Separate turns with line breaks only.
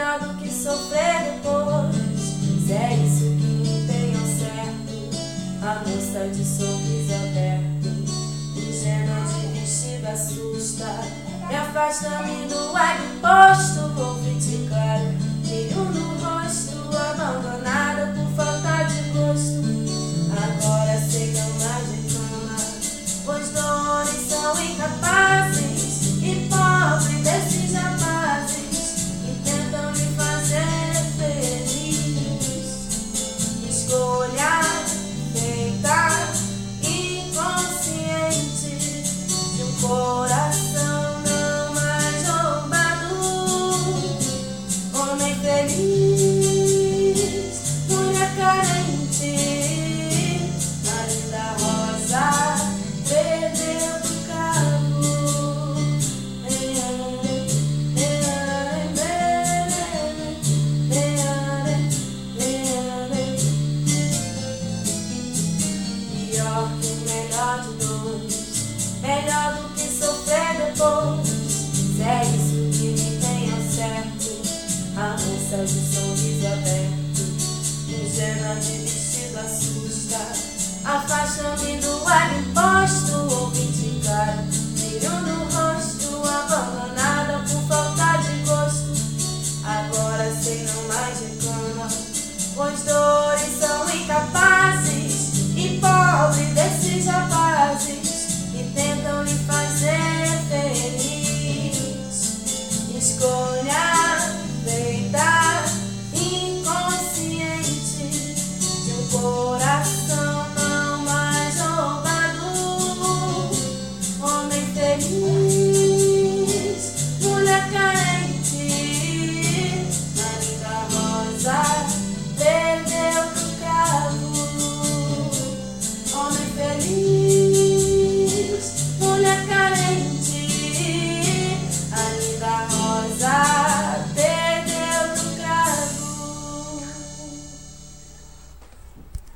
melhor do que sofrer depois. Se é isso que me tem ao certo, a moça de sorriso aberto, ingênua de vestido assusta. Me afasta-me do ar do posto, vou criticar.